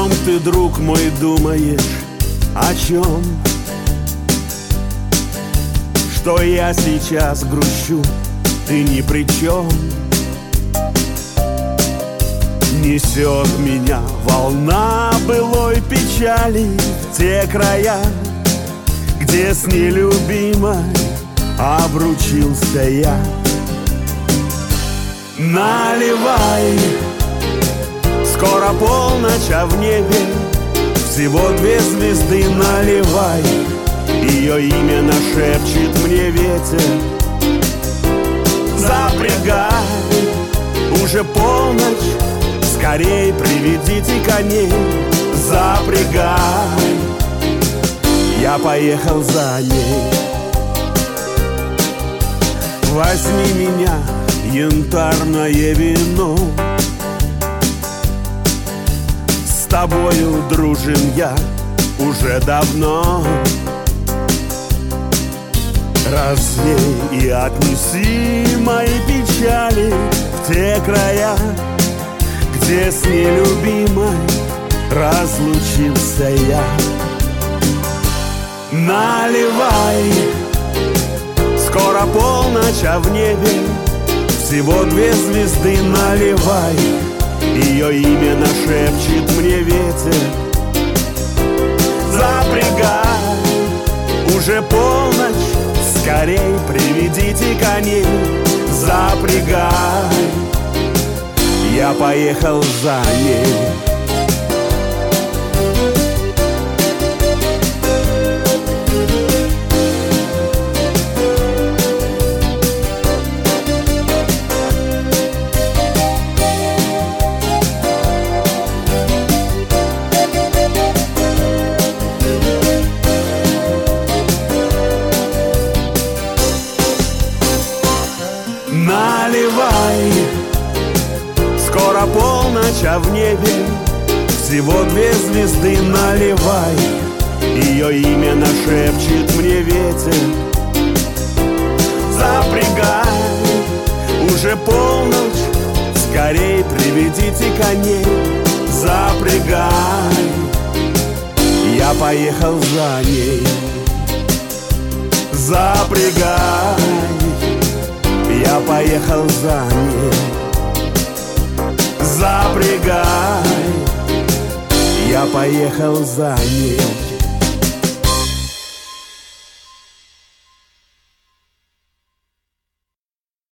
чем ты, друг мой, думаешь? О чем? Что я сейчас грущу, ты ни при чем. Несет меня волна былой печали в те края, где с нелюбимой обручился я. Наливай, скоро полночь, а в небе всего 2 звезды. Наливай, ее имя нашепчет мне ветер. Запрягай, уже полночь, скорей приведите коней. Запрягай, я поехал за ней. Возьми меня, янтарное вино, с тобою дружим я уже давно. Развей и отнеси мои печали в те края, где с нелюбимой разлучился я. Наливай, скоро полночь, а в небе всего 2 звезды. Наливай, ее имя нашепчет мне ветер. Запрягай, уже полночь, скорей приведите коней. Запрягай, я поехал за ней. Наливай, скоро полночь, а в небе всего 2 звезды. Наливай, ее имя нашепчет мне ветер. Запрягай, уже полночь, скорей приведите коней. Запрягай, я поехал за ней. Запрягай, я поехал за ней. Запрягай, я поехал за ней.